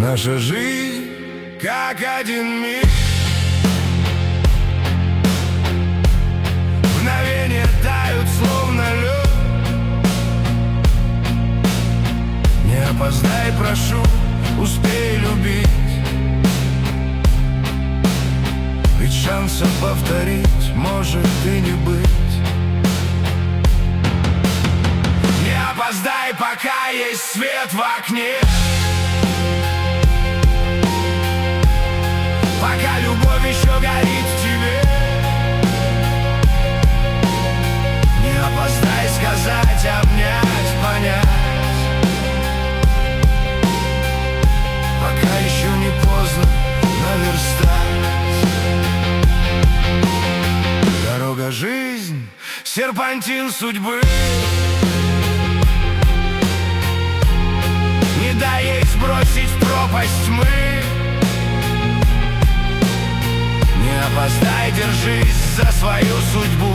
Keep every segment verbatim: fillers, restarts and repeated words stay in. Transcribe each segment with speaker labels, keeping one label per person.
Speaker 1: Наша жизнь как один миг, мгновения тают, словно лед. Не опоздай, прошу, успей любить, ведь шанса повторить может и не быть. Не опоздай, пока есть свет в окне, пока любовь еще горит в тебе. Не опоздай сказать, обнять, понять, пока еще не поздно наверстать. Дорога, жизнь, серпантин судьбы, не дай ей сбросить в пропасть тьмы. Не опоздай, держись за свою судьбу,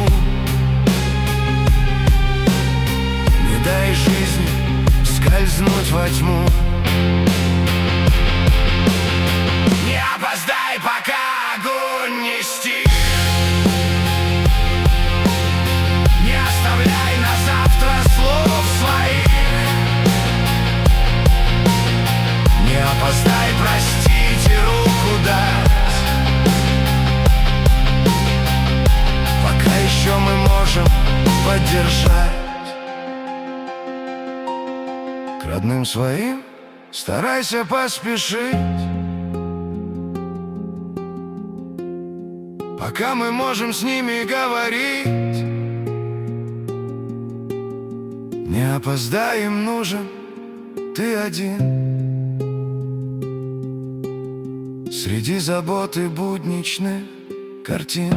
Speaker 1: не дай жизни скользнуть во тьму. Не опоздай, пока огонь не стих, не оставляй на завтра слов своих. Не опоздай, простить и руку дать, пока еще мы можем поддержать. К родным своим старайся поспешить, пока мы можем с ними говорить. Не опоздай, им нужен ты один среди забот и будничных картин.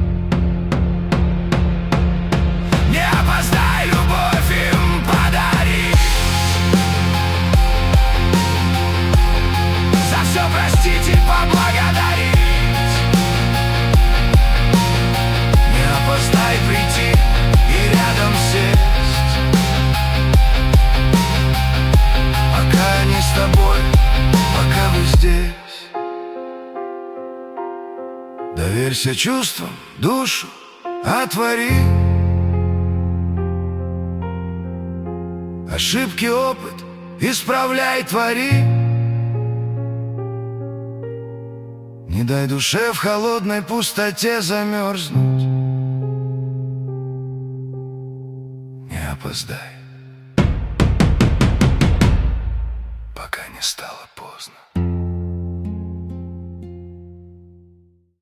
Speaker 1: Не опоздай, любовь им подарить, за все простить и поблагодарить. Не опоздай прийти и рядом сесть, пока они с тобой, пока вы здесь. Доверься чувствам, душу отвори, ошибки, опыт исправляй, твори. Не дай душе в холодной пустоте замерзнуть. Не опоздай, пока не стало поздно.